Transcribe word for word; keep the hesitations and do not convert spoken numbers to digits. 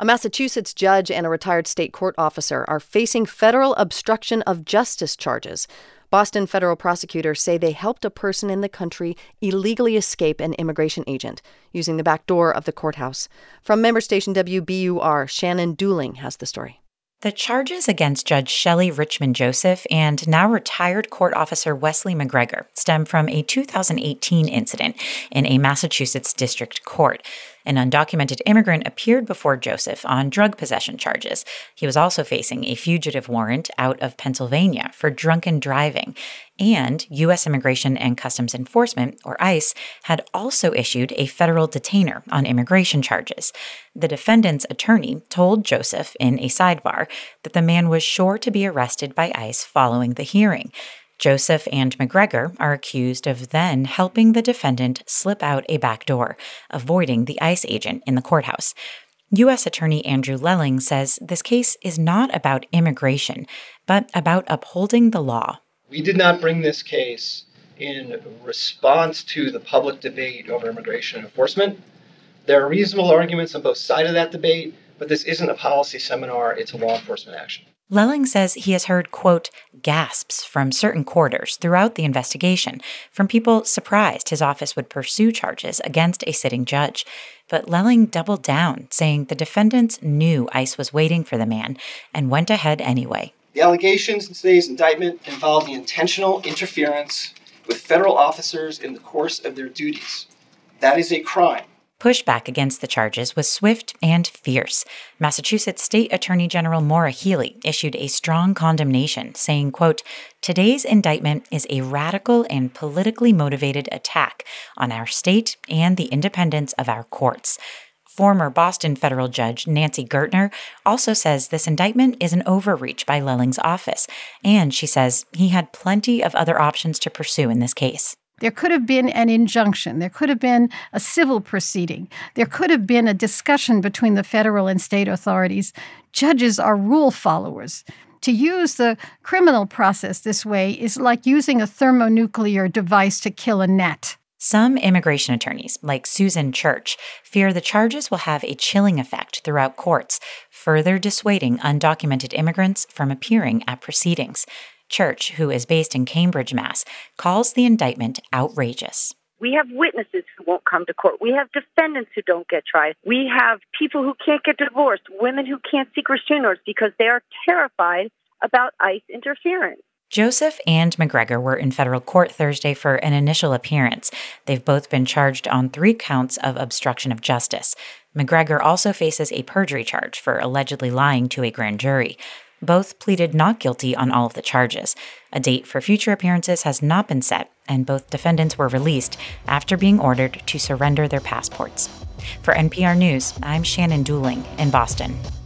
A Massachusetts judge and a retired state court officer are facing federal obstruction of justice charges. Boston federal prosecutors say they helped a person in the country illegally escape an immigration agent using the back door of the courthouse. From member station W B U R, Shannon Dooling has the story. The charges against Judge Shelley Richmond Joseph and now retired court officer Wesley McGregor stem from a two thousand eighteen incident in a Massachusetts district court. An undocumented immigrant appeared before Joseph on drug possession charges. He was also facing a fugitive warrant out of Pennsylvania for drunken driving. And U S Immigration and Customs Enforcement, or ICE, had also issued a federal detainer on immigration charges. The defendant's attorney told Joseph in a sidebar that the man was sure to be arrested by ICE following the hearing. Joseph and McGregor are accused of then helping the defendant slip out a back door, avoiding the ICE agent in the courthouse. U S Attorney Andrew Lelling says this case is not about immigration, but about upholding the law. We did not bring this case in response to the public debate over immigration enforcement. There are reasonable arguments on both sides of that debate, but this isn't a policy seminar, it's a law enforcement action. Lelling says he has heard, quote, gasps from certain quarters throughout the investigation from people surprised his office would pursue charges against a sitting judge. But Lelling doubled down, saying the defendants knew ICE was waiting for the man and went ahead anyway. The allegations in today's indictment involve the intentional interference with federal officers in the course of their duties. That is a crime. Pushback against the charges was swift and fierce. Massachusetts State Attorney General Maura Healey issued a strong condemnation, saying, quote, today's indictment is a radical and politically motivated attack on our state and the independence of our courts. Former Boston federal judge Nancy Gertner also says this indictment is an overreach by Lelling's office, and she says he had plenty of other options to pursue in this case. There could have been an injunction. There could have been a civil proceeding. There could have been a discussion between the federal and state authorities. Judges are rule followers. To use the criminal process this way is like using a thermonuclear device to kill a gnat. Some immigration attorneys, like Susan Church, fear the charges will have a chilling effect throughout courts, further dissuading undocumented immigrants from appearing at proceedings. Church, who is based in Cambridge, Mass, calls the indictment outrageous. We have witnesses who won't come to court. We have defendants who don't get tried. We have people who can't get divorced, women who can't seek restraining orders because they are terrified about ICE interference. Joseph and McGregor were in federal court Thursday for an initial appearance. They've both been charged on three counts of obstruction of justice. McGregor also faces a perjury charge for allegedly lying to a grand jury. Both pleaded not guilty on all of the charges. A date for future appearances has not been set, and both defendants were released after being ordered to surrender their passports. For N P R News, I'm Shannon Dooling in Boston.